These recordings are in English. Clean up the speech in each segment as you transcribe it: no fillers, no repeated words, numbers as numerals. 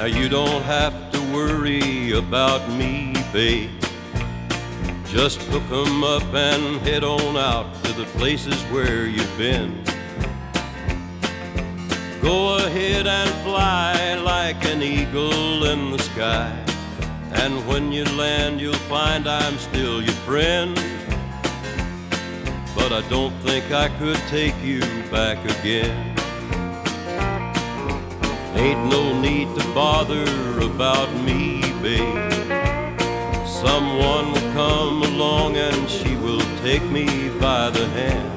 you don't have to worry about me, babe. Just hook 'em up and head on out to the places where you've been. Go ahead and fly like an eagle in the sky, and when you land you'll find I'm still your friend. But I don't think I could take you back again. Ain't no need to bother about me, babe. Someone will come along and she will take me by the hand.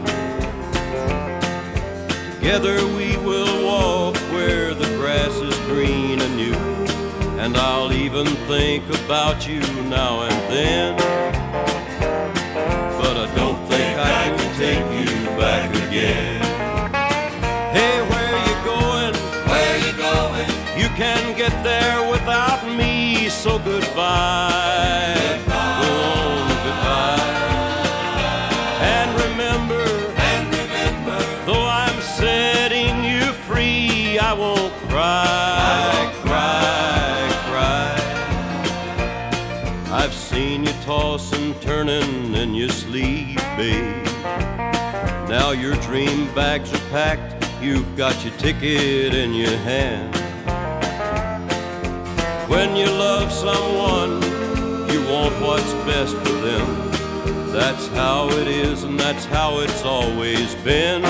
Together we will walk where the grass is green and new, and I'll even think about you now and then. But I don't think I can take you back again. Hey, where you going? Where you going? You can get there without me, so goodbye. Goodbye. Go on, goodbye. And remember, though I'm setting you free, I won't cry, cry, cry. I've seen you tossing, turning in your sleep, babe. Now your dream bags are packed, you've got your ticket in your hand. When you love someone, you want what's best for them. That's how it is, and that's how it's always been.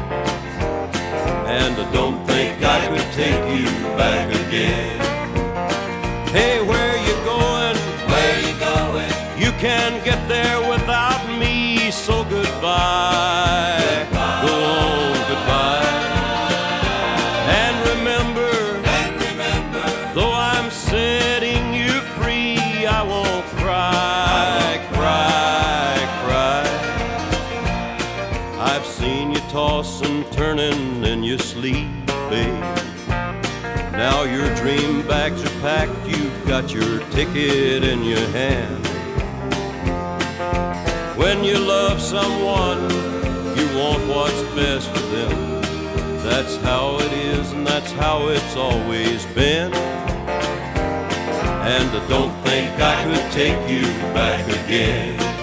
And I don't think I could take you back again. Hey, where you going? Where you going? You can get there without me, so goodbye. Goodbye. Go on, goodbye. And remember, though I'm setting you free, I won't cry, cry, cry. I've seen you tossing, turning in your sleep, babe. Now your dream bags are packed, you've got your ticket in your hand. When you love someone, you want what's best for them. That's how it is, and that's how it's always been. And I don't think I could take you back again.